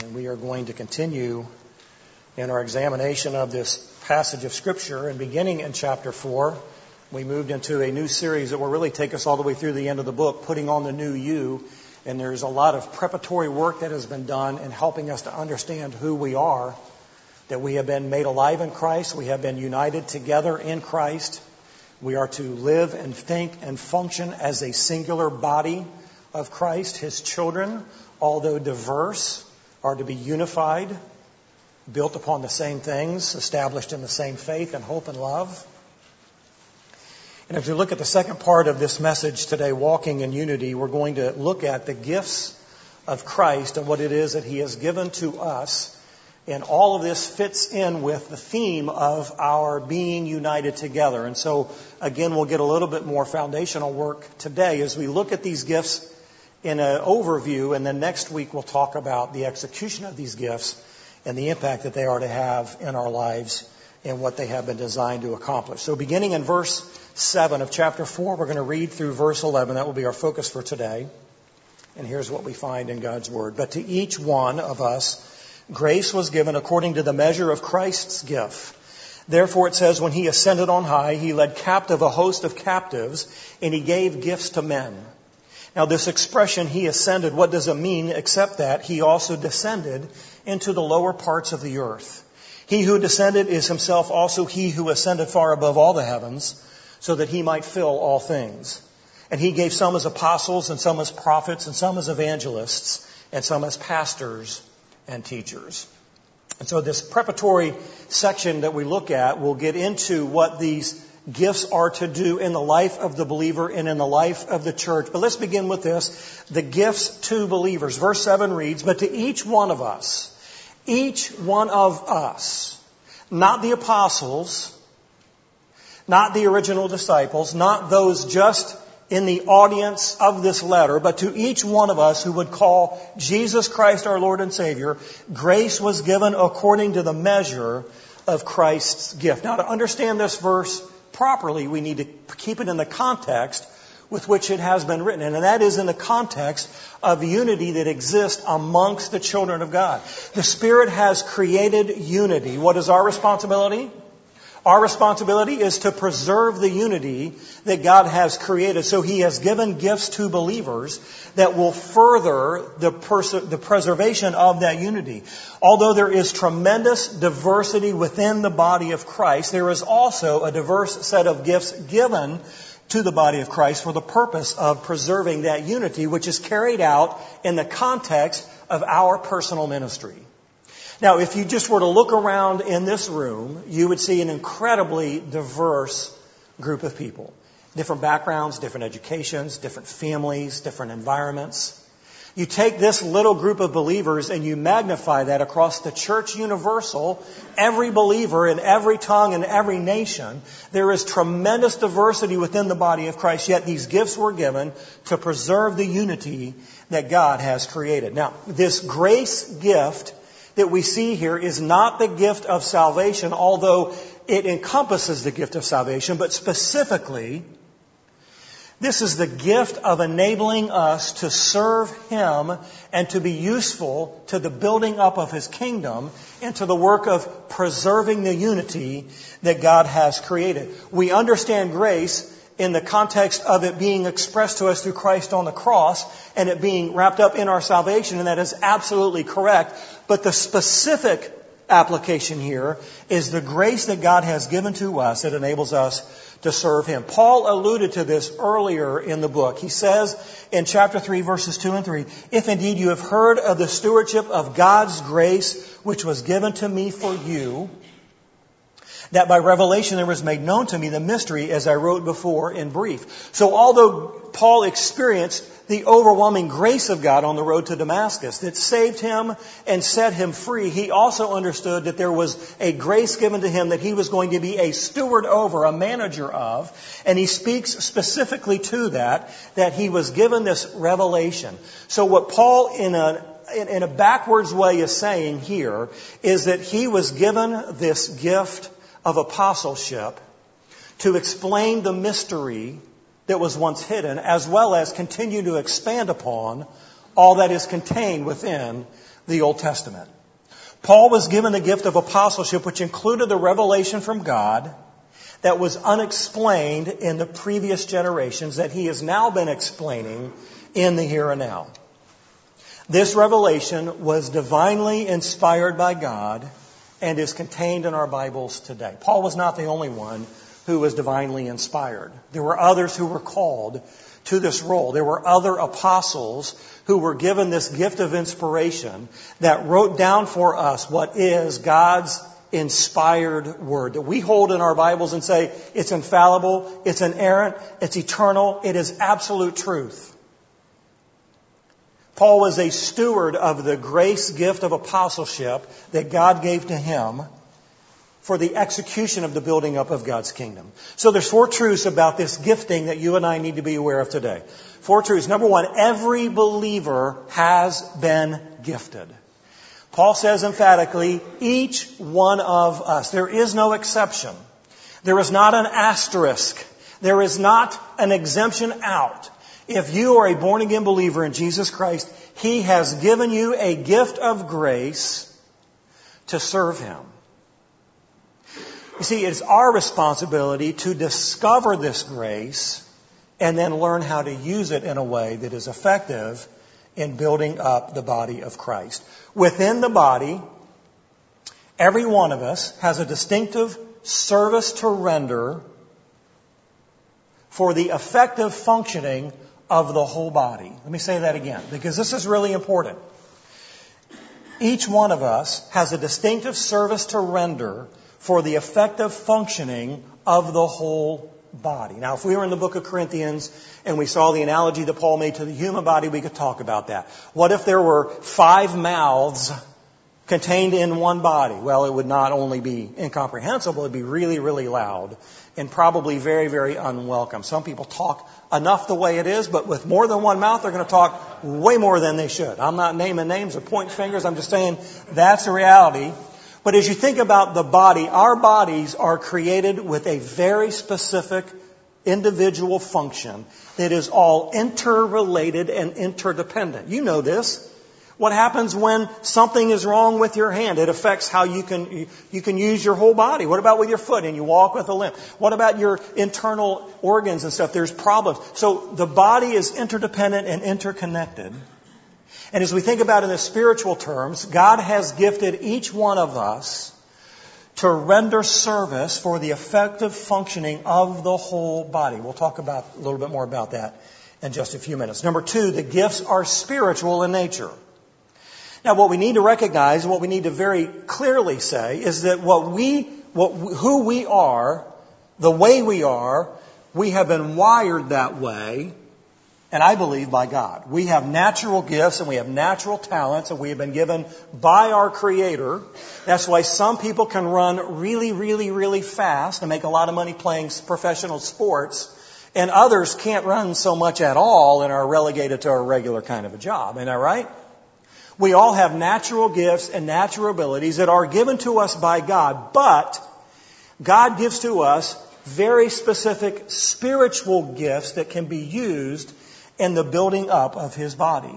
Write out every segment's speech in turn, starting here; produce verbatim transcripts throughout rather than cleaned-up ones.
And we are going to continue in our examination of this passage of Scripture. And beginning in chapter four, we moved into a new series that will really take us all the way through the end of the book, Putting on the New You. And there's a lot of preparatory work that has been done in helping us to understand who we are, that we have been made alive in Christ, we have been united together in Christ. We are to live and think and function as a singular body of Christ. His children, although diverse, are to be unified, built upon the same things, established in the same faith and hope and love. And if we look at the second part of this message today, Walking in Unity, we're going to look at the gifts of Christ and what it is that He has given to us. And all of this fits in with the theme of our being united together. And so, again, we'll get a little bit more foundational work today as we look at these gifts in an overview, and then next week we'll talk about the execution of these gifts and the impact that they are to have in our lives and what they have been designed to accomplish. So beginning in verse seven of chapter four, we're going to read through verse eleven. That will be our focus for today. And here's what we find in God's Word. But to each one of us, grace was given according to the measure of Christ's gift. Therefore it says, when He ascended on high, He led captive a host of captives, and He gave gifts to men. Now this expression, He ascended, what does it mean except that He also descended into the lower parts of the earth? He who descended is Himself also He who ascended far above all the heavens, so that He might fill all things. And He gave some as apostles, and some as prophets, and some as evangelists, and some as pastors and teachers. And so this preparatory section that we look at will get into what these gifts are to do in the life of the believer and in the life of the church. But let's begin with this. The gifts to believers. Verse seven reads, but to each one of us, each one of us, not the apostles, not the original disciples, not those just in the audience of this letter, but to each one of us who would call Jesus Christ our Lord and Savior, grace was given according to the measure of Christ's gift. Now, to understand this verse properly, we need to keep it in the context with which it has been written. And that is in the context of unity that exists amongst the children of God. The Spirit has created unity. What is our responsibility? Our responsibility is to preserve the unity that God has created. So He has given gifts to believers that will further the, pers- the preservation of that unity. Although there is tremendous diversity within the body of Christ, there is also a diverse set of gifts given to the body of Christ for the purpose of preserving that unity, which is carried out in the context of our personal ministry. Now, if you just were to look around in this room, you would see an incredibly diverse group of people. Different backgrounds, different educations, different families, different environments. You take this little group of believers and you magnify that across the church universal, every believer in every tongue and every nation. There is tremendous diversity within the body of Christ, yet these gifts were given to preserve the unity that God has created. Now, this grace gift that we see here is not the gift of salvation, although it encompasses the gift of salvation, but specifically, this is the gift of enabling us to serve Him and to be useful to the building up of His kingdom and to the work of preserving the unity that God has created. We understand grace in the context of it being expressed to us through Christ on the cross and it being wrapped up in our salvation, and that is absolutely correct. But the specific application here is the grace that God has given to us that enables us to serve Him. Paul alluded to this earlier in the book. He says in chapter three, verses two and three, if indeed you have heard of the stewardship of God's grace, which was given to me for you, that by revelation there was made known to me the mystery, as I wrote before in brief. So although Paul experienced the overwhelming grace of God on the road to Damascus that saved him and set him free, he also understood that there was a grace given to him that he was going to be a steward over, a manager of. And he speaks specifically to that, that he was given this revelation. So what Paul in a in a backwards way is saying here is that he was given this gift of apostleship to explain the mystery that was once hidden, as well as continue to expand upon all that is contained within the Old Testament. Paul was given the gift of apostleship, which included the revelation from God that was unexplained in the previous generations that he has now been explaining in the here and now. This revelation was divinely inspired by God and is contained in our Bibles today. Paul was not the only one who was divinely inspired. There were others who were called to this role. There were other apostles who were given this gift of inspiration that wrote down for us what is God's inspired word that we hold in our Bibles and say it's infallible, it's inerrant, it's eternal, it is absolute truth. Paul was a steward of the grace gift of apostleship that God gave to him for the execution of the building up of God's kingdom. So there's four truths about this gifting that you and I need to be aware of today. Four truths. Number one, every believer has been gifted. Paul says emphatically, each one of us. There is no exception. There is not an asterisk. There is not an exemption out. If you are a born-again believer in Jesus Christ, He has given you a gift of grace to serve Him. You see, it's our responsibility to discover this grace and then learn how to use it in a way that is effective in building up the body of Christ. Within the body, every one of us has a distinctive service to render for the effective functioning of the whole body. Let me say that again, because this is really important. Each one of us has a distinctive service to render for the effective functioning of the whole body. Now, if we were in the book of Corinthians and we saw the analogy that Paul made to the human body, we could talk about that. What if there were five mouths contained in one body? Well, it would not only be incomprehensible, it would be really, really loud and probably very, very unwelcome. Some people talk enough the way it is, but with more than one mouth, they're going to talk way more than they should. I'm not naming names or pointing fingers. I'm just saying that's the reality. But as you think about the body, our bodies are created with a very specific individual function that is all interrelated and interdependent. You know this. What happens when something is wrong with your hand? It affects how you can you can use your whole body. What about with your foot and you walk with a limp? What about your internal organs and stuff? There's problems. So the body is interdependent and interconnected. And as we think about it in the spiritual terms, God has gifted each one of us to render service for the effective functioning of the whole body. We'll talk about a little bit more about that in just a few minutes. Number two, the gifts are spiritual in nature. Now, what we need to recognize, what we need to very clearly say, is that what we, what who we are, the way we are, we have been wired that way. And I believe by God. We have natural gifts and we have natural talents and we have been given by our Creator. That's why some people can run really, really, really fast and make a lot of money playing professional sports. And others can't run so much at all and are relegated to a regular kind of a job. Isn't that right? We all have natural gifts and natural abilities that are given to us by God. But God gives to us very specific spiritual gifts that can be used in the building up of His body.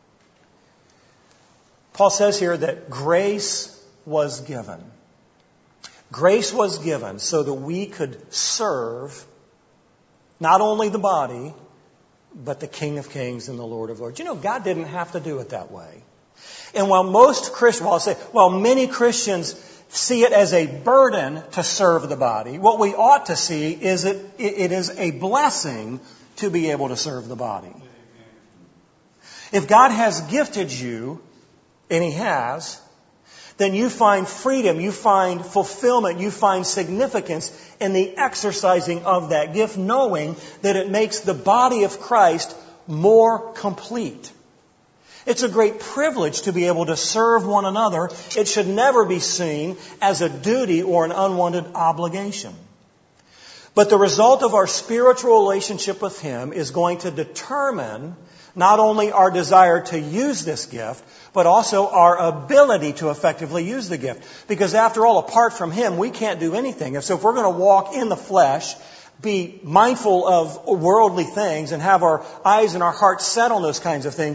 Paul says here that grace was given. Grace was given so that we could serve not only the body, but the King of Kings and the Lord of Lords. You know, God didn't have to do it that way. And while most Christians, well, I'll say, while many Christians see it as a burden to serve the body, what we ought to see is it, it is a blessing to be able to serve the body. If God has gifted you, and He has, then you find freedom, you find fulfillment, you find significance in the exercising of that gift, knowing that it makes the body of Christ more complete. It's a great privilege to be able to serve one another. It should never be seen as a duty or an unwanted obligation. But the result of our spiritual relationship with Him is going to determine not only our desire to use this gift, but also our ability to effectively use the gift. Because after all, apart from Him, we can't do anything. And so if we're going to walk in the flesh, be mindful of worldly things, and have our eyes and our hearts set on those kinds of things,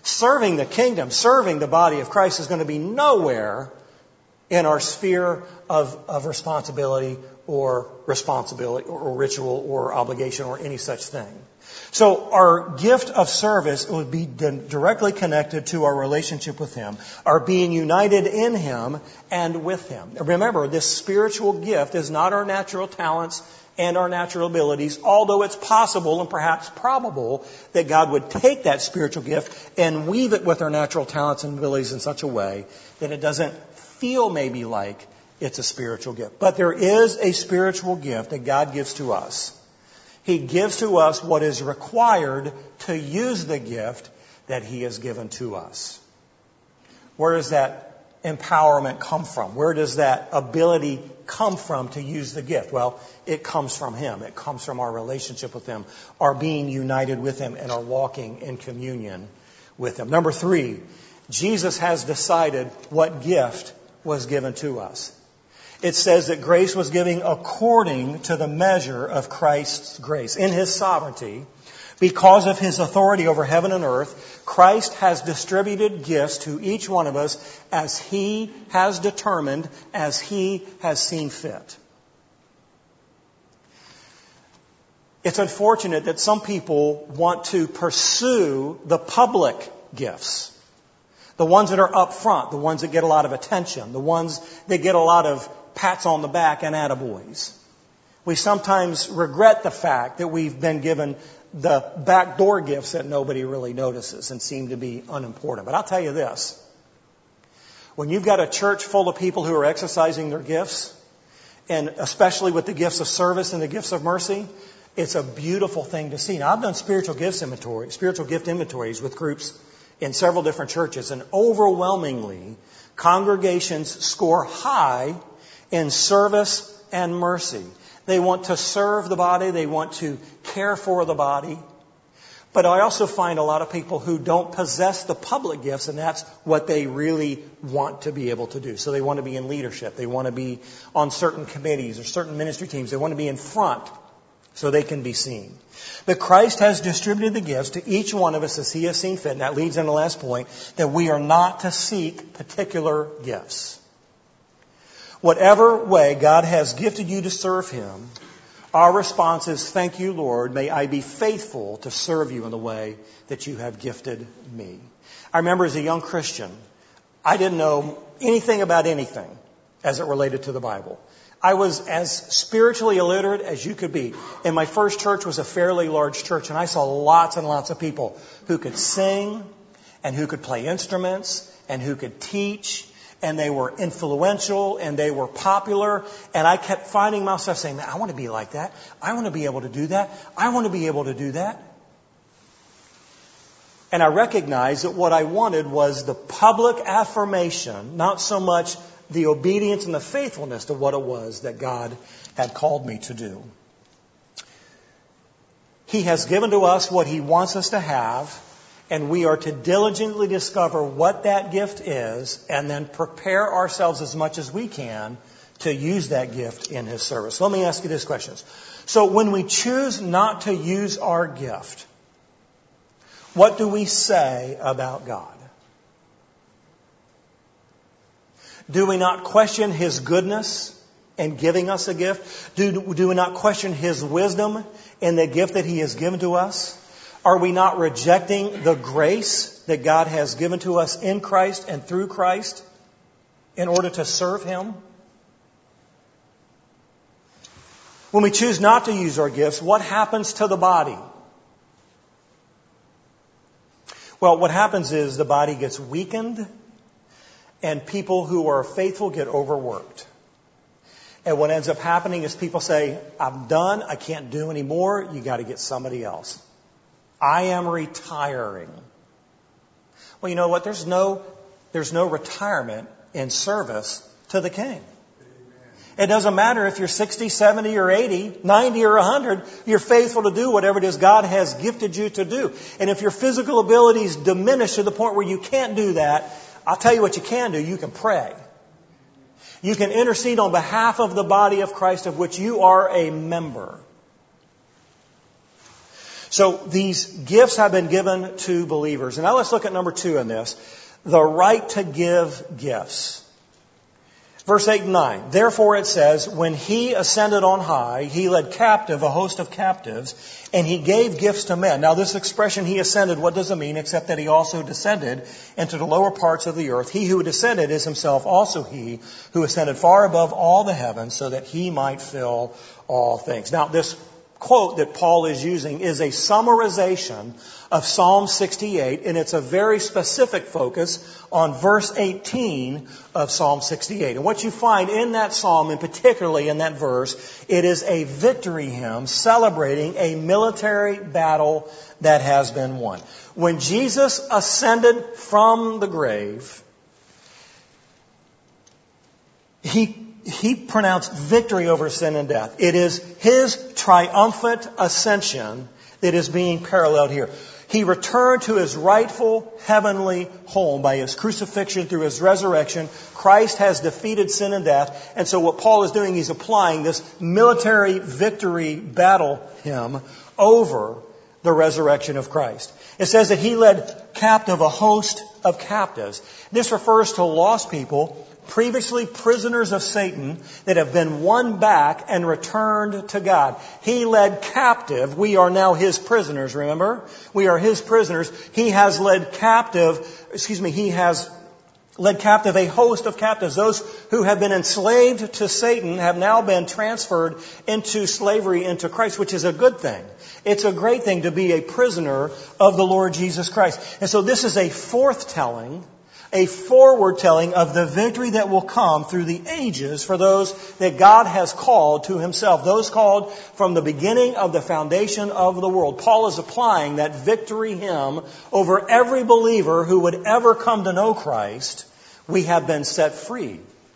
Serving the kingdom, serving the body of Christ is going to be nowhere in our sphere of, of responsibility or responsibility or ritual or obligation or any such thing. So our gift of service would be directly connected to our relationship with Him, our being united in Him and with Him. Remember, this spiritual gift is not our natural talents and our natural abilities, although it's possible and perhaps probable that God would take that spiritual gift and weave it with our natural talents and abilities in such a way that it doesn't feel maybe like it's a spiritual gift. But there is a spiritual gift that God gives to us. He gives to us what is required to use the gift that He has given to us. Where does that empowerment come from? Where does that ability come from to use the gift? Well, it comes from Him. It comes from our relationship with Him, our being united with Him, and our walking in communion with Him. Number three, Jesus has decided what gift was given to us. It says that grace was given according to the measure of Christ's grace. In His sovereignty, because of His authority over heaven and earth, Christ has distributed gifts to each one of us as He has determined, as He has seen fit. It's unfortunate that some people want to pursue the public gifts. The ones that are up front, the ones that get a lot of attention, the ones that get a lot of pats on the back and attaboys. We sometimes regret the fact that we've been given the backdoor gifts that nobody really notices and seem to be unimportant. But I'll tell you this. When you've got a church full of people who are exercising their gifts, and especially with the gifts of service and the gifts of mercy, it's a beautiful thing to see. Now, I've done spiritual gifts inventory, spiritual gift inventories with groups in several different churches, and overwhelmingly, congregations score high in service and mercy. They want to serve the body. They want to care for the body. But I also find a lot of people who don't possess the public gifts, and that's what they really want to be able to do. So they want to be in leadership. They want to be on certain committees or certain ministry teams. They want to be in front so they can be seen. But Christ has distributed the gifts to each one of us as He has seen fit. And that leads into the last point, that we are not to seek particular gifts. Whatever way God has gifted you to serve Him, our response is, thank you, Lord. May I be faithful to serve you in the way that you have gifted me. I remember as a young Christian, I didn't know anything about anything as it related to the Bible. I was as spiritually illiterate as you could be. And my first church was a fairly large church, and I saw lots and lots of people who could sing and who could play instruments and who could teach, and they were influential and they were popular. And I kept finding myself saying, man, I want to be like that. I want to be able to do that. I want to be able to do that. And I recognized that what I wanted was the public affirmation, not so much the obedience and the faithfulness to what it was that God had called me to do. He has given to us what He wants us to have, and we are to diligently discover what that gift is and then prepare ourselves as much as we can to use that gift in His service. Let me ask you this question. So when we choose not to use our gift, what do we say about God? Do we not question His goodness in giving us a gift? Do, do we not question His wisdom in the gift that He has given to us? Are we not rejecting the grace that God has given to us in Christ and through Christ in order to serve Him? When we choose not to use our gifts, what happens to the body? Well, what happens is the body gets weakened, and people who are faithful get overworked. And what ends up happening is people say, I'm done, I can't do anymore, you got to get somebody else. I am retiring. Well, you know what? There's no, there's no retirement in service to the King. It doesn't matter if you're sixty, seventy, or eighty, ninety, or one hundred. You're faithful to do whatever it is God has gifted you to do. And if your physical abilities diminish to the point where you can't do that, I'll tell you what you can do. You can pray. You can intercede on behalf of the body of Christ of which you are a member. So these gifts have been given to believers. And now let's look at number two in this. The right to give gifts. Verse eight and nine. Therefore it says, when he ascended on high, he led captive a host of captives, and he gave gifts to men. Now this expression, he ascended, what does it mean? Except that he also descended into the lower parts of the earth. He who descended is himself also he who ascended far above all the heavens so that he might fill all things. Now this quote that Paul is using is a summarization of Psalm sixty-eight, and it's a very specific focus on verse eighteen of Psalm sixty-eight. And what you find in that psalm, and particularly in that verse, it is a victory hymn celebrating a military battle that has been won. When Jesus ascended from the grave, he He pronounced victory over sin and death. It is His triumphant ascension that is being paralleled here. He returned to His rightful heavenly home by His crucifixion through His resurrection. Christ has defeated sin and death. And so what Paul is doing, he's applying this military victory battle hymn over the resurrection of Christ. It says that He led captive a host of captives. This refers to lost people, previously prisoners of Satan, that have been won back and returned to God. He led captive. We are now His prisoners, remember? We are His prisoners. He has led captive, excuse me, He has led captive a host of captives. Those who have been enslaved to Satan have now been transferred into slavery into Christ, which is a good thing. It's a great thing to be a prisoner of the Lord Jesus Christ. And so this is a forthtelling, a forward telling of the victory that will come through the ages for those that God has called to Himself. Those called from the beginning of the foundation of the world. Paul is applying that victory hymn over every believer who would ever come to know Christ. We have been set free.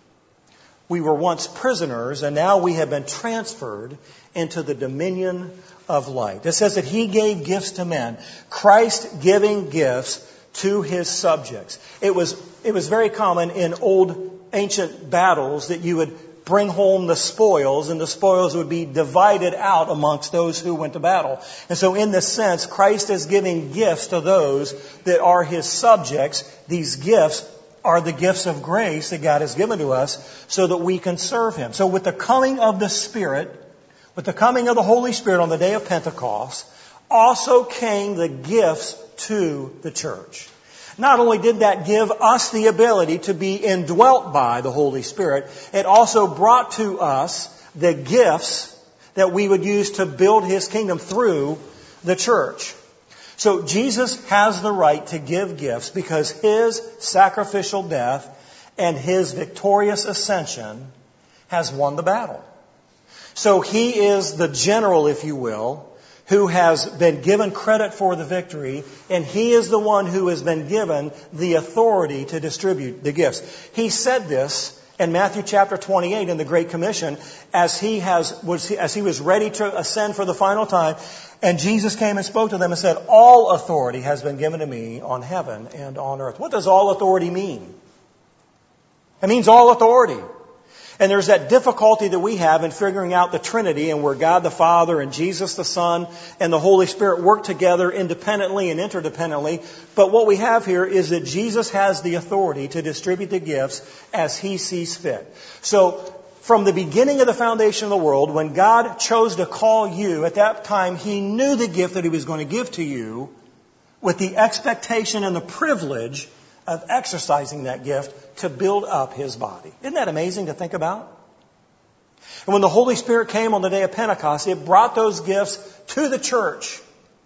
We were once prisoners, and now we have been transferred into the dominion of light. It says that He gave gifts to men. Christ giving gifts to His subjects. It was, it was very common in old ancient battles that you would bring home the spoils, and the spoils would be divided out amongst those who went to battle. And so in this sense, Christ is giving gifts to those that are His subjects. These gifts are the gifts of grace that God has given to us so that we can serve Him. So with the coming of the Spirit, with the coming of the Holy Spirit on the day of Pentecost, also came the gifts to the church. Not only did that give us the ability to be indwelt by the Holy Spirit, it also brought to us the gifts that we would use to build His kingdom through the church. So Jesus has the right to give gifts because His sacrificial death and His victorious ascension has won the battle. So He is the general, if you will, who has been given credit for the victory, and He is the one who has been given the authority to distribute the gifts. He said this in Matthew chapter twenty-eight in the Great Commission as he has was as he was ready to ascend for the final time, and Jesus came and spoke to them and said, "All authority has been given to me on heaven and on earth." What does all authority mean? It means all authority. And there's that difficulty that we have in figuring out the Trinity and where God the Father and Jesus the Son and the Holy Spirit work together independently and interdependently. But what we have here is that Jesus has the authority to distribute the gifts as He sees fit. So from the beginning of the foundation of the world, when God chose to call you, at that time He knew the gift that He was going to give to you with the expectation and the privilege of exercising that gift to build up His body. Isn't that amazing to think about? And when the Holy Spirit came on the day of Pentecost, it brought those gifts to the church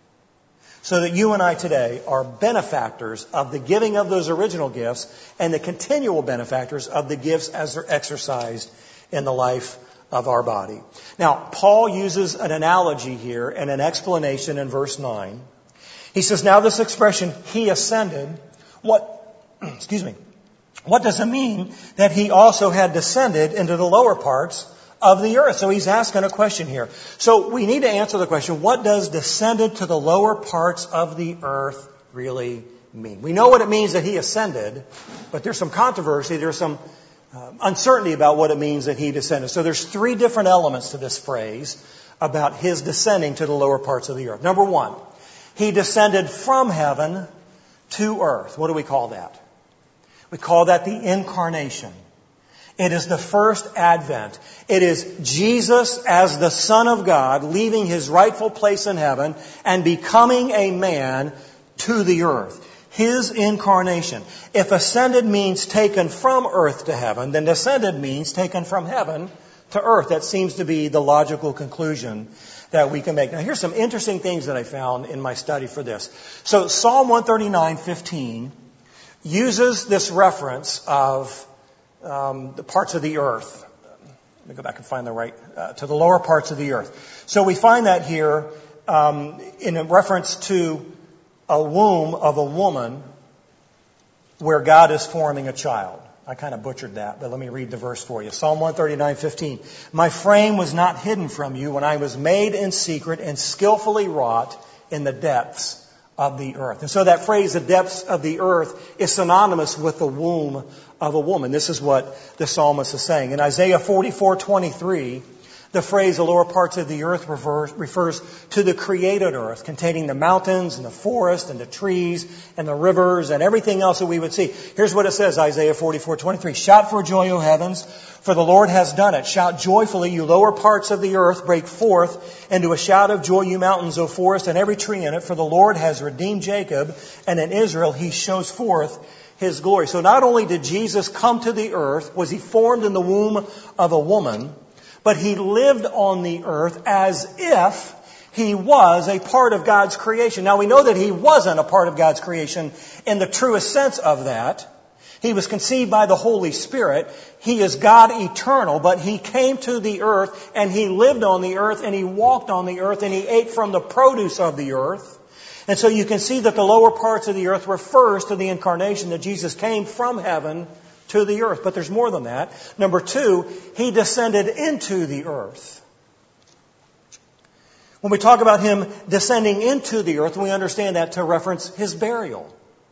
so that you and I today are benefactors of the giving of those original gifts and the continual benefactors of the gifts as they're exercised in the life of our body. Now, Paul uses an analogy here and an explanation in verse nine. He says, now this expression, He ascended, what Excuse me. What does it mean that He also had descended into the lower parts of the earth? So he's asking a question here. So we need to answer the question, what does descended to the lower parts of the earth really mean? We know what it means that He ascended, but there's some controversy, there's some uh, uncertainty about what it means that he descended. So there's three different elements to this phrase about his descending to the lower parts of the earth. Number one, he descended from heaven to earth. What do we call that? We call that the incarnation. It is the first advent. It is Jesus as the Son of God leaving his rightful place in heaven and becoming a man to the earth. His incarnation. If ascended means taken from earth to heaven, then descended means taken from heaven to earth. That seems to be the logical conclusion that we can make. Now, here's some interesting things that I found in my study for this. So Psalm one thirty-nine fifteen uses this reference of um, the parts of the earth. Let me go back and find the right, uh, to the lower parts of the earth. So we find that here um, in a reference to a womb of a woman where God is forming a child. I kind of butchered that, but let me read the verse for you. Psalm one thirty-nine fifteen. My frame was not hidden from you when I was made in secret and skillfully wrought in the depths of the earth. And so that phrase, the depths of the earth, is synonymous with the womb of a woman. This is what the psalmist is saying. In Isaiah forty-four twenty-three, the phrase the lower parts of the earth refers, refers to the created earth, containing the mountains and the forest and the trees and the rivers and everything else that we would see. Here's what it says, Isaiah forty-four twenty-three. Shout for joy, O heavens, for the Lord has done it. Shout joyfully, you lower parts of the earth, break forth into a shout of joy, you mountains, O forest, and every tree in it, for the Lord has redeemed Jacob, and in Israel he shows forth his glory. So not only did Jesus come to the earth, was he formed in the womb of a woman, but he lived on the earth as if he was a part of God's creation. Now we know that he wasn't a part of God's creation in the truest sense of that. He was conceived by the Holy Spirit. He is God eternal, but he came to the earth and he lived on the earth and he walked on the earth and he ate from the produce of the earth. And so you can see that the lower parts of the earth refers to the incarnation, that Jesus came from heaven to the earth. But there's more than that. Number two, he descended into the earth. When we talk about him descending into the earth, we understand that to reference his burial.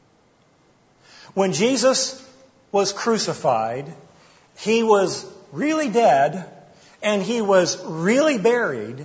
When Jesus was crucified, he was really dead and he was really buried.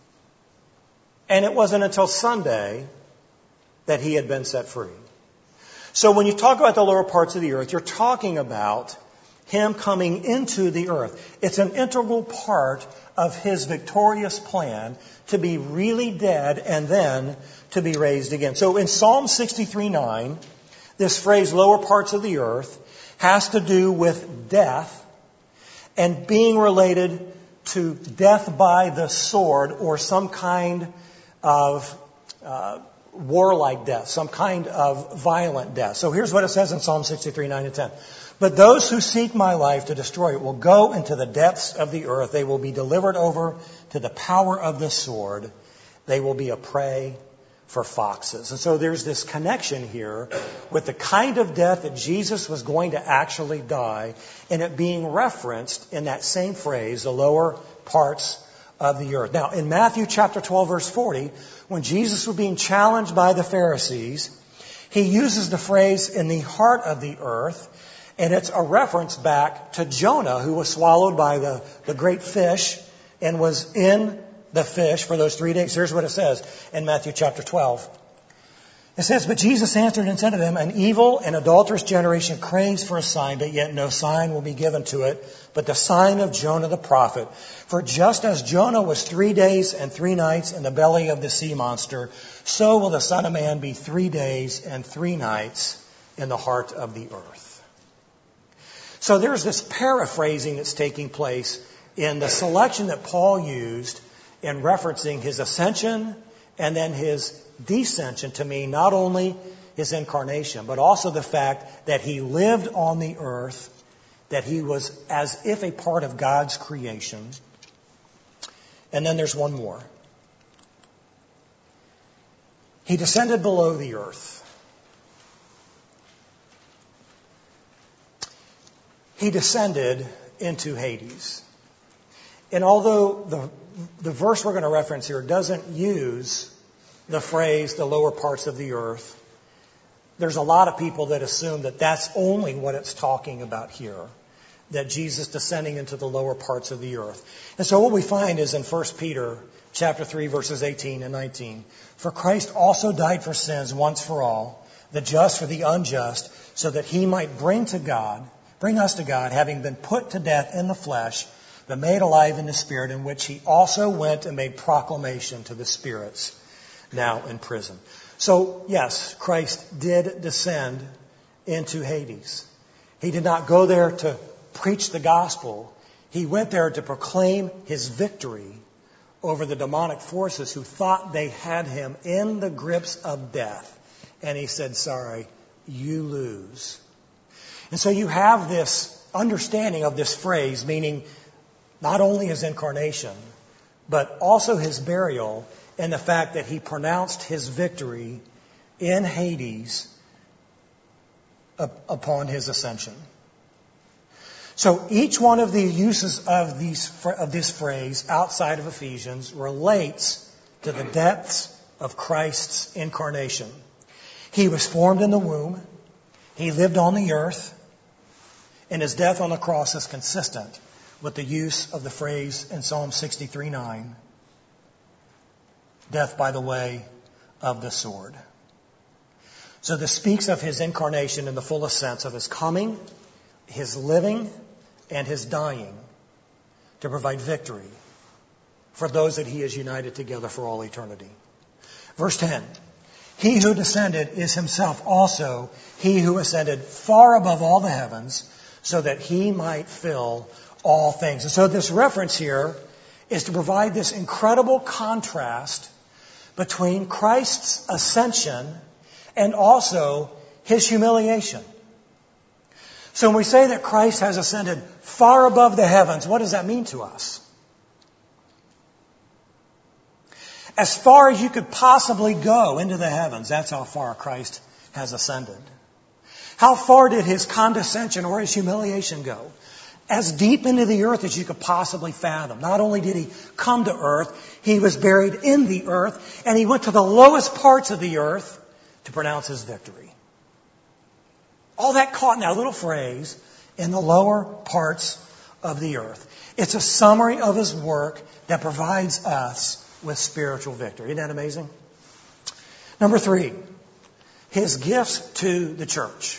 And it wasn't until Sunday that he had been set free. So when you talk about the lower parts of the earth, you're talking about him coming into the earth. It's an integral part of his victorious plan to be really dead and then to be raised again. So in Psalm sixty-three nine, this phrase, lower parts of the earth, has to do with death and being related to death by the sword or some kind of uh, warlike death, some kind of violent death. So here's what it says in Psalm sixty-three, nine and ten. But those who seek my life to destroy it will go into the depths of the earth. They will be delivered over to the power of the sword. They will be a prey for foxes. And so there's this connection here with the kind of death that Jesus was going to actually die, and it being referenced in that same phrase, the lower parts of the earth. Now, in Matthew chapter twelve, verse forty, when Jesus was being challenged by the Pharisees, he uses the phrase in the heart of the earth, and it's a reference back to Jonah, who was swallowed by the, the great fish and was in the fish for those three days. Here's what it says in Matthew chapter twelve. It says, but Jesus answered and said to them, an evil and adulterous generation craves for a sign, but yet no sign will be given to it, but the sign of Jonah the prophet. For just as Jonah was three days and three nights in the belly of the sea monster, so will the Son of Man be three days and three nights in the heart of the earth. So there's this paraphrasing that's taking place in the selection that Paul used in referencing his ascension and then his descension to mean not only his incarnation, but also the fact that he lived on the earth, that he was as if a part of God's creation. And then there's one more. He descended below the earth. He descended into Hades. And although the, the verse we're going to reference here doesn't use the phrase, the lower parts of the earth, there's a lot of people that assume that that's only what it's talking about here. that Jesus descending into the lower parts of the earth. And so what we find is in First Peter chapter three, verses eighteen and nineteen. For Christ also died for sins once for all, the just for the unjust, so that he might bring to God, bring us to God, having been put to death in the flesh, but made alive in the Spirit, in which he also went and made proclamation to the spirits now in prison. So, yes, Christ did descend into Hades. He did not go there to preach the gospel. He went there to proclaim his victory over the demonic forces who thought they had him in the grips of death. And he said, sorry, you lose. And so you have this understanding of this phrase, meaning not only his incarnation, but also his burial, and the fact that he pronounced his victory in Hades upon his ascension. So each one of the uses of these of this phrase outside of Ephesians relates to the depths of Christ's incarnation. He was formed in the womb. He lived on the earth. And his death on the cross is consistent with the use of the phrase in Psalm sixty-three nine, death by the way of the sword. So this speaks of his incarnation in the fullest sense of his coming, his living, and his dying to provide victory for those that he has united together for all eternity. Verse ten, he who descended is himself also he who ascended far above all the heavens, so that he might fill all things. And so this reference here is to provide this incredible contrast between Christ's ascension and also his humiliation. So when we say that Christ has ascended far above the heavens, what does that mean to us? As far as you could possibly go into the heavens, that's how far Christ has ascended. How far did his condescension or his humiliation go? As deep into the earth as you could possibly fathom. Not only did he come to earth, he was buried in the earth, and he went to the lowest parts of the earth to pronounce his victory. All that caught in that little phrase, in the lower parts of the earth. It's a summary of his work that provides us with spiritual victory. Isn't that amazing? Number three, his gifts to the church.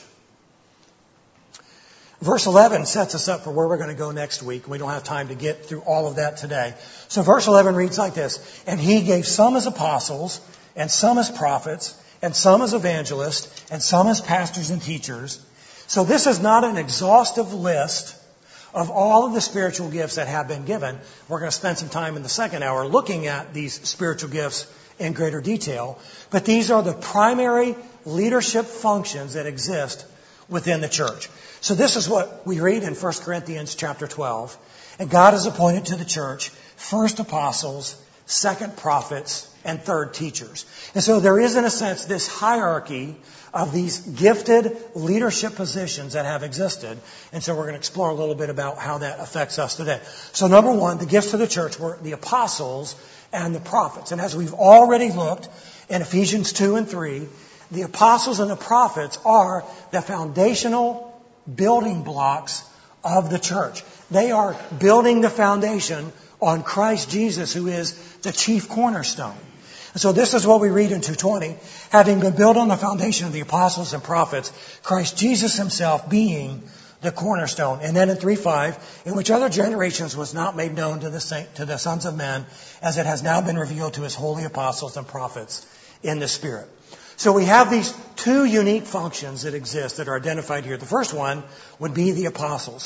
Verse eleven sets us up for where we're going to go next week. We don't have time to get through all of that today. So verse eleven reads like this. And he gave some as apostles, and some as prophets, and some as evangelists, and some as pastors and teachers. So this is not an exhaustive list of all of the spiritual gifts that have been given. We're going to spend some time in the second hour looking at these spiritual gifts in greater detail. But these are the primary leadership functions that exist within the church. So this is what we read in First Corinthians chapter twelve. And God has appointed to the church first apostles, second prophets, and third teachers. And so there is, in a sense, this hierarchy of these gifted leadership positions that have existed. And so we're going to explore a little bit about how that affects us today. So number one, the gifts to the church were the apostles and the prophets. And as we've already looked in Ephesians two and three, the apostles and the prophets are the foundational building blocks of the church. They are building the foundation on Christ Jesus, who is the chief cornerstone. And so this is what we read in two twenty. Having been built on the foundation of the apostles and prophets, Christ Jesus himself being the cornerstone. And then in three five, in which other generations was not made known to the saint, to the sons of men, as it has now been revealed to his holy apostles and prophets in the Spirit. So we have these two unique functions that exist that are identified here. The first one would be the apostles.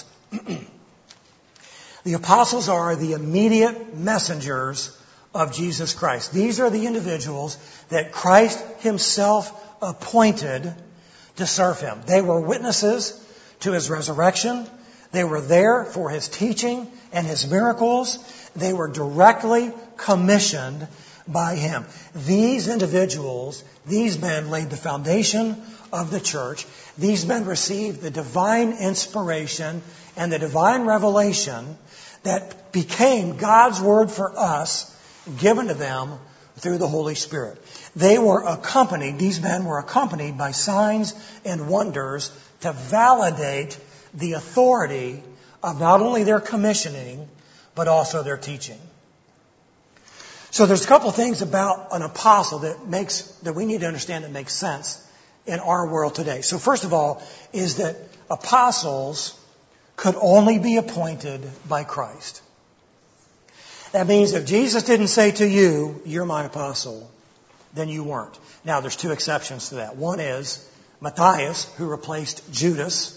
The apostles are the immediate messengers of Jesus Christ. These are the individuals that Christ himself appointed to serve him. They were witnesses to his resurrection. They were there for his teaching and his miracles. They were directly commissioned by him. These individuals, these men laid the foundation of the church. These men received the divine inspiration and the divine revelation that became God's word for us, given to them through the Holy Spirit. They were accompanied, these men were accompanied by signs and wonders to validate the authority of not only their commissioning, but also their teaching. So there's a couple of things about an apostle that makes, that we need to understand that makes sense in our world today. So first of all is that apostles could only be appointed by Christ. That means if Jesus didn't say to you, you're my apostle, then you weren't. Now there's two exceptions to that. One is Matthias, who replaced Judas,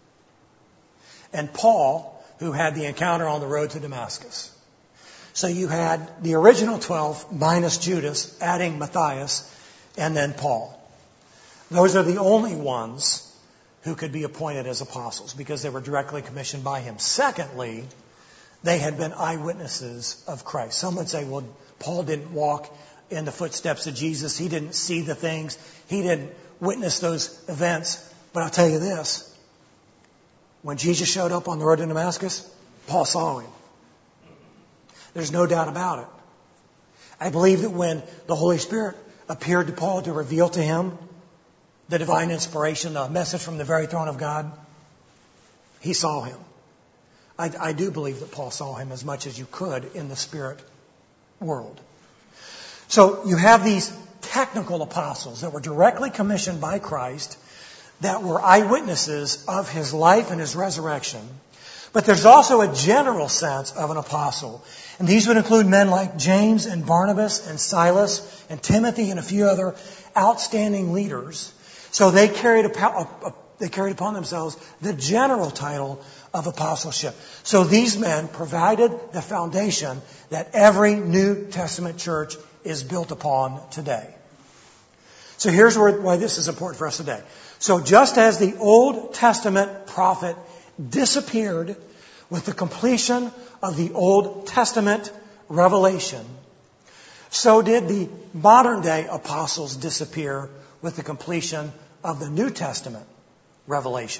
and Paul, who had the encounter on the road to Damascus. So you had the original twelve minus Judas, adding Matthias, and then Paul. Those are the only ones who could be appointed as apostles because they were directly commissioned by him. Secondly, they had been eyewitnesses of Christ. Some would say, well, Paul didn't walk in the footsteps of Jesus. He didn't see the things. He didn't witness those events. But I'll tell you this. When Jesus showed up on the road to Damascus, Paul saw him. There's no doubt about it. I believe that when the Holy Spirit appeared to Paul to reveal to him the divine inspiration, the message from the very throne of God, he saw him. I, I do believe that Paul saw him as much as you could in the spirit world. So you have these technical apostles that were directly commissioned by Christ, that were eyewitnesses of his life and his resurrection. But there's also a general sense of an apostle. And these would include men like James and Barnabas and Silas and Timothy and a few other outstanding leaders. So they carried, a, they carried upon themselves the general title of apostleship. So these men provided the foundation that every New Testament church is built upon today. So here's where, why this is important for us today. So just as the Old Testament prophet disappeared with the completion of the Old Testament revelation, so did the modern day apostles disappear with the completion of the New Testament revelation.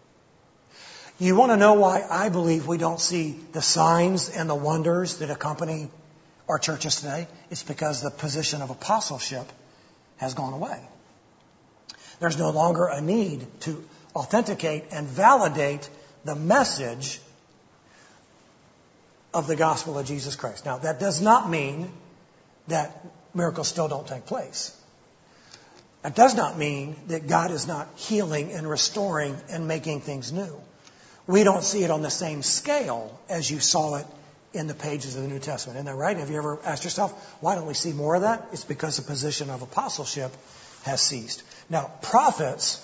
You want to know why I believe we don't see the signs and the wonders that accompany our churches today? It's because the position of apostleship has gone away. There's no longer a need to authenticate and validate the message of the gospel of Jesus Christ. Now, that does not mean that miracles still don't take place. That does not mean that God is not healing and restoring and making things new. We don't see it on the same scale as you saw it in the pages of the New Testament. Isn't that right? Have you ever asked yourself, why don't we see more of that? It's because the position of apostleship has ceased. Now, prophets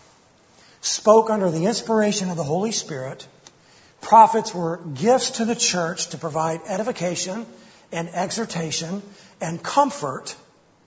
spoke under the inspiration of the Holy Spirit. Prophets were gifts to the church to provide edification and exhortation and comfort.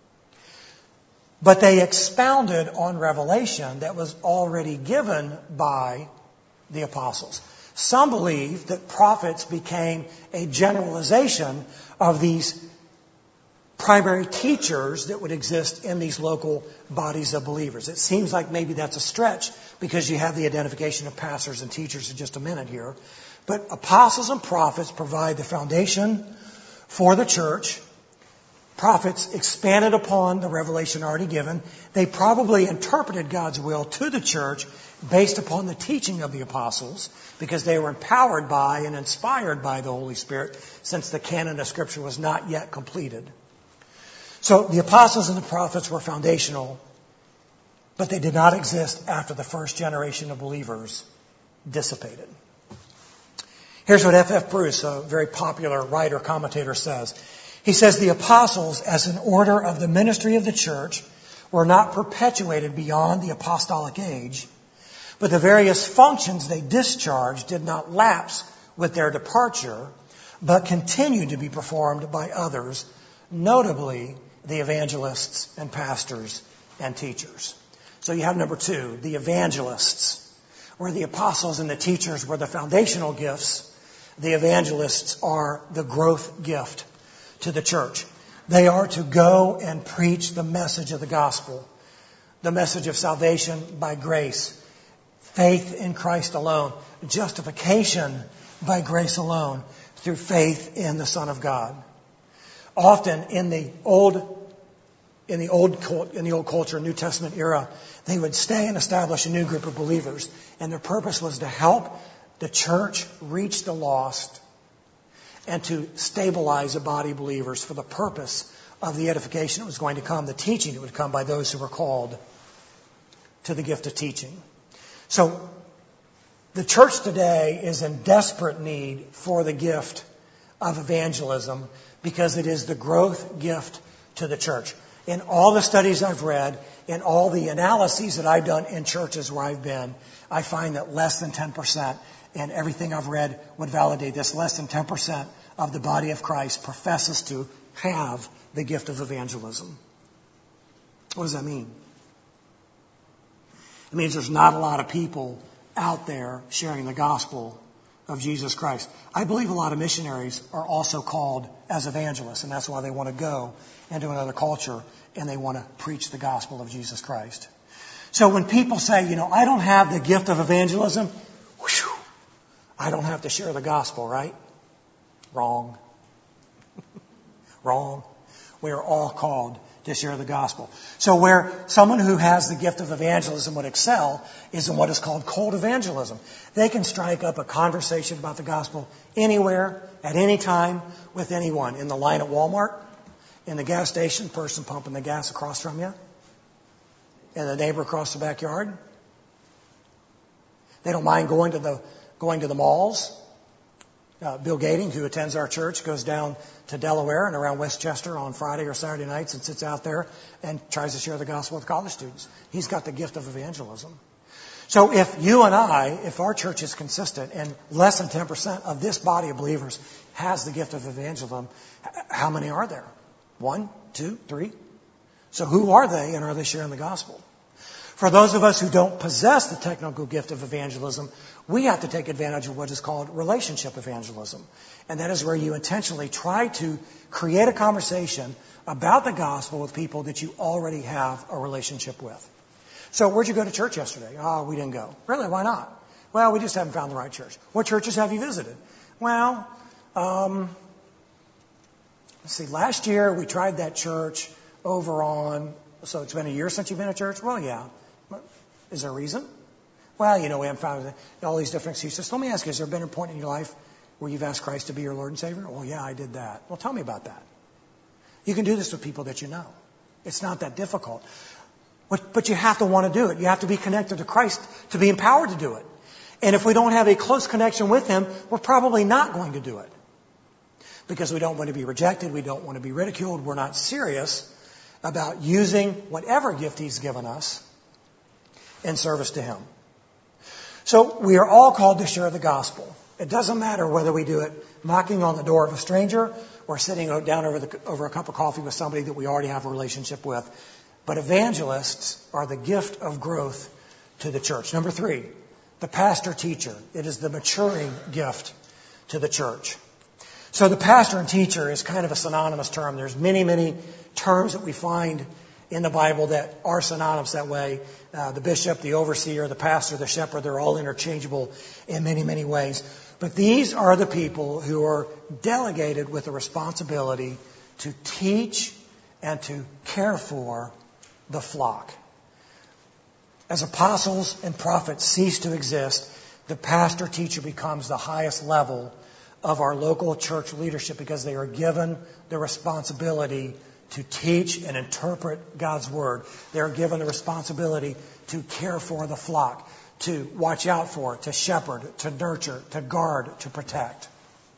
But they expounded on revelation that was already given by the apostles. Some believe that prophets became a generalization of these primary teachers that would exist in these local bodies of believers. It seems like maybe that's a stretch because you have the identification of pastors and teachers in just a minute here. But apostles and prophets provide the foundation for the church. Prophets expanded upon the revelation already given. They probably interpreted God's will to the church based upon the teaching of the apostles because they were empowered by and inspired by the Holy Spirit since the canon of Scripture was not yet completed. So the apostles and the prophets were foundational, but they did not exist after the first generation of believers dissipated. Here's what F F Bruce, a very popular writer, commentator, says. He says, the apostles, as an order of the ministry of the church, were not perpetuated beyond the apostolic age, but the various functions they discharged did not lapse with their departure, but continued to be performed by others, notably the evangelists and pastors and teachers. So you have number two, the evangelists, where the apostles and the teachers were the foundational gifts. The evangelists are the growth gift to the church. They are to go and preach the message of the gospel, the message of salvation by grace, faith in Christ alone, justification by grace alone, through faith in the Son of God. Often in the old in the old in the old culture, New Testament era, they would stay and establish a new group of believers, and their purpose was to help the church reach the lost and to stabilize a body of believers for the purpose of the edification that was going to come, the teaching that would come by those who were called to the gift of teaching. So the church today is in desperate need for the gift of evangelism because it is the growth gift to the church. In all the studies I've read, in all the analyses that I've done in churches where I've been, I find that less than ten percent, and everything I've read would validate this, less than ten percent of the body of Christ professes to have the gift of evangelism. What does that mean? It means there's not a lot of people out there sharing the gospel of Jesus Christ. I believe a lot of missionaries are also called as evangelists, and that's why they want to go into another culture and they want to preach the gospel of Jesus Christ. So when people say, you know, I don't have the gift of evangelism, whew, I don't have to share the gospel, right? Wrong. Wrong. We are all called to share the gospel. So where someone who has the gift of evangelism would excel is in what is called cold evangelism. They can strike up a conversation about the gospel anywhere, at any time, with anyone. In the line at Walmart, in the gas station, person pumping the gas across from you, and the neighbor across the backyard. They don't mind going to the going to the malls. Uh, Bill Gading, who attends our church, goes down to Delaware and around Westchester on Friday or Saturday nights and sits out there and tries to share the gospel with college students. He's got the gift of evangelism. So if you and I, if our church is consistent and less than ten percent of this body of believers has the gift of evangelism, how many are there? One, two, three? So who are they, and are they sharing the gospel? For those of us who don't possess the technical gift of evangelism, we have to take advantage of what is called relationship evangelism. And that is where you intentionally try to create a conversation about the gospel with people that you already have a relationship with. So where'd you go to church yesterday? Oh, we didn't go. Really? Why not? Well, we just haven't found the right church. What churches have you visited? Well, um, let's see. Last year we tried that church over on, so it's been a year since you've been at church? Well, yeah. Is there a reason? Well, you know, we haven't found all these different excuses. Let me ask you, has there been a point in your life where you've asked Christ to be your Lord and Savior? Well, yeah, I did that. Well, tell me about that. You can do this with people that you know. It's not that difficult. But, but you have to want to do it. You have to be connected to Christ to be empowered to do it. And if we don't have a close connection with Him, we're probably not going to do it. Because we don't want to be rejected. We don't want to be ridiculed. We're not serious about using whatever gift He's given us in service to Him. So we are all called to share the gospel. It doesn't matter whether we do it knocking on the door of a stranger or sitting down over, the, over a cup of coffee with somebody that we already have a relationship with. But evangelists are the gift of growth to the church. Number three, the pastor teacher. It is the maturing gift to the church. So the pastor and teacher is kind of a synonymous term. There's many, many terms that we find in the Bible that are synonymous that way. Uh, the bishop, the overseer, the pastor, the shepherd, they're all interchangeable in many, many ways. But these are the people who are delegated with the responsibility to teach and to care for the flock. As apostles and prophets cease to exist, the pastor teacher becomes the highest level of our local church leadership because they are given the responsibility to teach and interpret God's Word. They are given the responsibility to care for the flock, to watch out for, to shepherd, to nurture, to guard, to protect.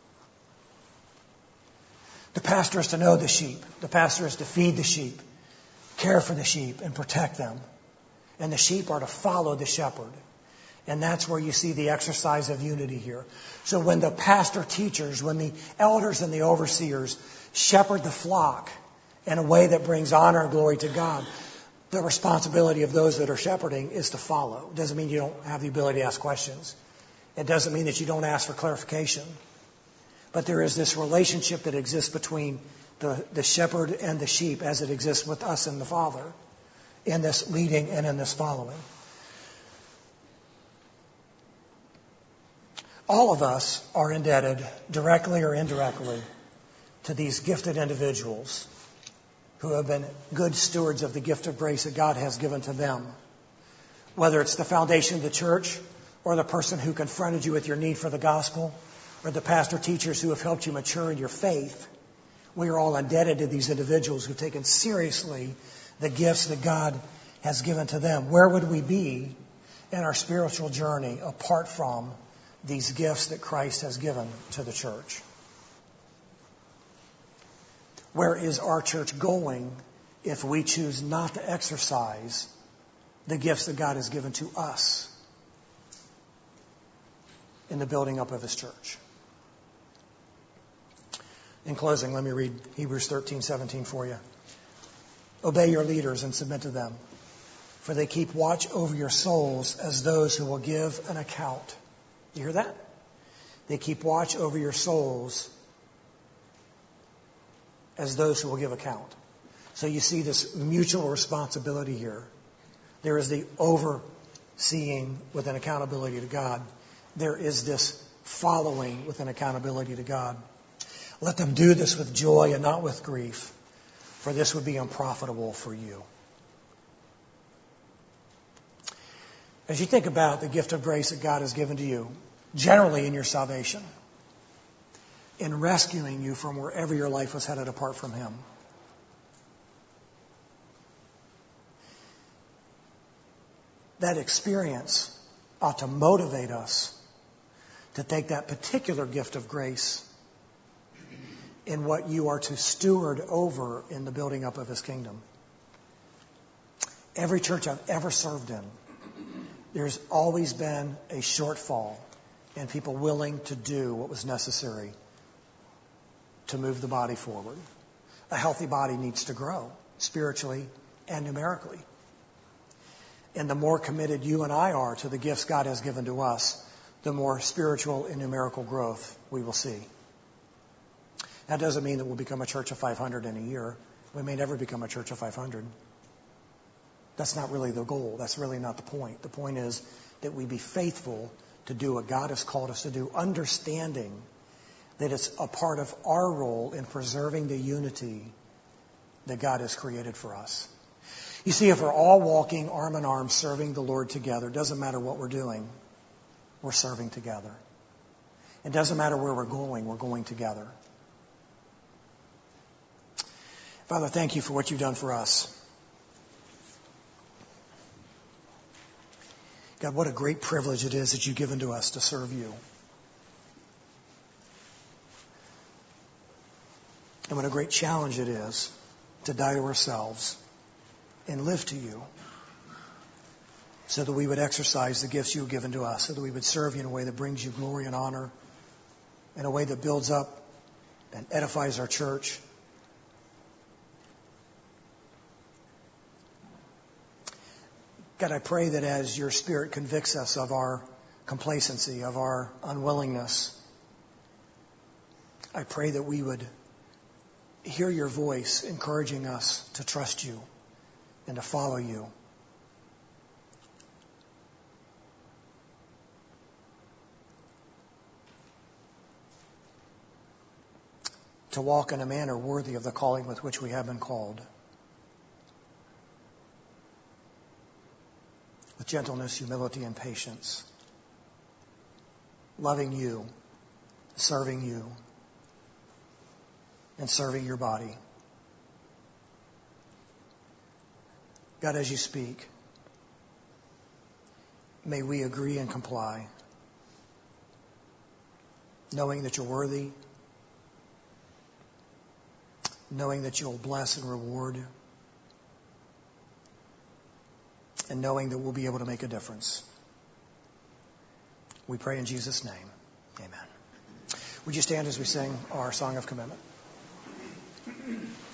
The pastor is to know the sheep. The pastor is to feed the sheep, care for the sheep, and protect them. And the sheep are to follow the shepherd. And that's where you see the exercise of unity here. So when the pastor teachers, when the elders and the overseers shepherd the flock in a way that brings honor and glory to God, the responsibility of those that are shepherding is to follow. It doesn't mean you don't have the ability to ask questions. It doesn't mean that you don't ask for clarification. But there is this relationship that exists between the, the shepherd and the sheep as it exists with us and the Father in this leading and in this following. All of us are indebted, directly or indirectly, to these gifted individuals who have been good stewards of the gift of grace that God has given to them. Whether it's the foundation of the church, or the person who confronted you with your need for the gospel, or the pastor teachers who have helped you mature in your faith. We are all indebted to these individuals who've taken seriously the gifts that God has given to them. Where would we be in our spiritual journey apart from these gifts that Christ has given to the church? Where is our church going if we choose not to exercise the gifts that God has given to us in the building up of His church? In closing, let me read Hebrews thirteen seventeen for you. Obey your leaders and submit to them, for they keep watch over your souls as those who will give an account. You hear that? They keep watch over your souls as those who will give account. So you see this mutual responsibility here. There is the overseeing with an accountability to God. There is this following with an accountability to God. Let them do this with joy and not with grief, for this would be unprofitable for you. As you think about the gift of grace that God has given to you, generally in your salvation, in rescuing you from wherever your life was headed apart from Him, that experience ought to motivate us to take that particular gift of grace in what you are to steward over in the building up of His kingdom. Every church I've ever served in, there's always been a shortfall in people willing to do what was necessary to move the body forward. A healthy body needs to grow spiritually and numerically. And the more committed you and I are to the gifts God has given to us, the more spiritual and numerical growth we will see. That doesn't mean that we'll become a church of five hundred in a year. We may never become a church of five hundred. That's not really the goal. That's really not the point. The point is that we be faithful to do what God has called us to do, understanding that it's a part of our role in preserving the unity that God has created for us. You see, if we're all walking arm in arm serving the Lord together, it doesn't matter what we're doing, we're serving together. It doesn't matter where we're going, we're going together. Father, thank you for what you've done for us. God, what a great privilege it is that you've given to us to serve you. And what a great challenge it is to die to ourselves and live to you so that we would exercise the gifts you've given to us, so that we would serve you in a way that brings you glory and honor, in a way that builds up and edifies our church. God, I pray that as your Spirit convicts us of our complacency, of our unwillingness, I pray that we would hear your voice encouraging us to trust you and to follow you. To walk in a manner worthy of the calling with which we have been called. With gentleness, humility, and patience. Loving you, serving you, and serving your body. God, as you speak, may we agree and comply, knowing that you're worthy, knowing that you'll bless and reward, and knowing that we'll be able to make a difference. We pray in Jesus' name. Amen. Would you stand as we sing our song of commitment?